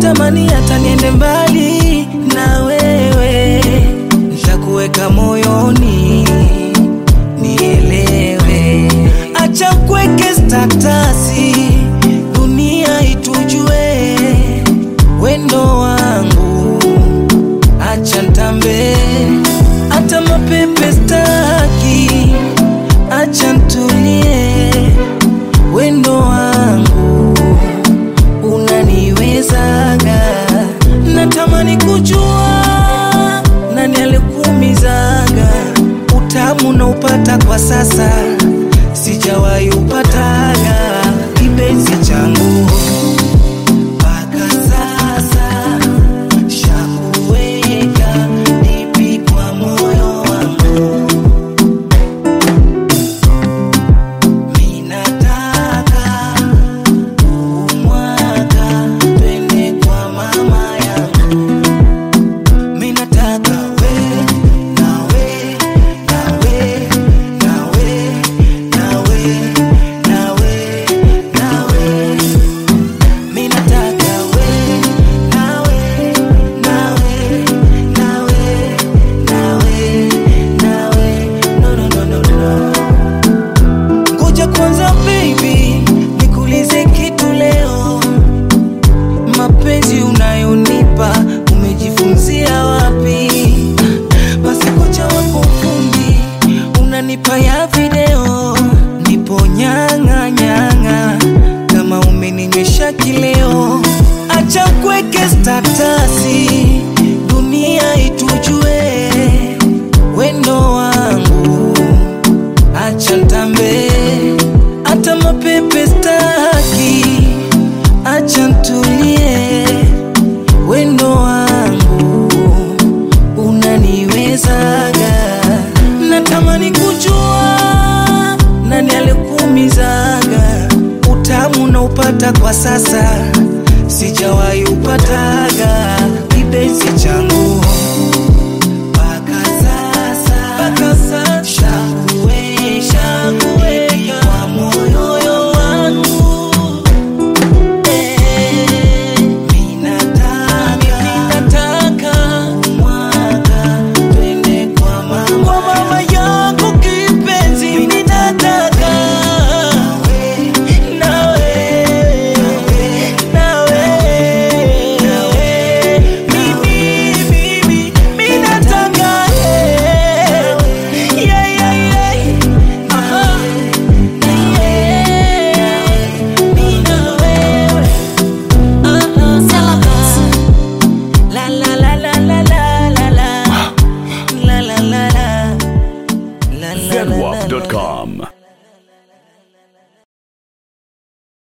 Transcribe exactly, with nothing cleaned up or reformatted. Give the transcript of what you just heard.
natamani hata niende mbali na wewe, nitakuweka moyoni nielewe. Acha kuweke statasi dunia itujue, wendo wangu acha ntambe, hata mapepe staki, acha ntulie. Wendo wangu unaniwezaga, natamani kujua nani alikuumizaga. Utamu na upata kwa sasa, sijawahi upataga kipenzi changu. Paka sasa shakuweka nipi kwa moyo wangu, minataka umwaka twende kwa mama yangu. Minataka we nawe nawe nawe nawe nawe nawe, minataka we nawe nawe nawe nawe nawe, no no no no no. Ngoja kwanza baby nikuulize kitu leo, mapenzi unayonipa umejifunzia wapi? Basi kocha wako fundi unanipa ya video, nipo nyanga nyanga kama umeninywesha kileo. Acha kuweke statasi dunia itujue, wendo wangu acha ntambe, hata mapepe staki, acha ntulie. Wendo wangu unaniwezaga, natamani kujua nani alikuumizaga. Utamu na upata kwa sasa, sijawahi upataga kipenzi changu. Paka sasa, paka sasa shakuweka kwa moyo wangu. Zenwap dot com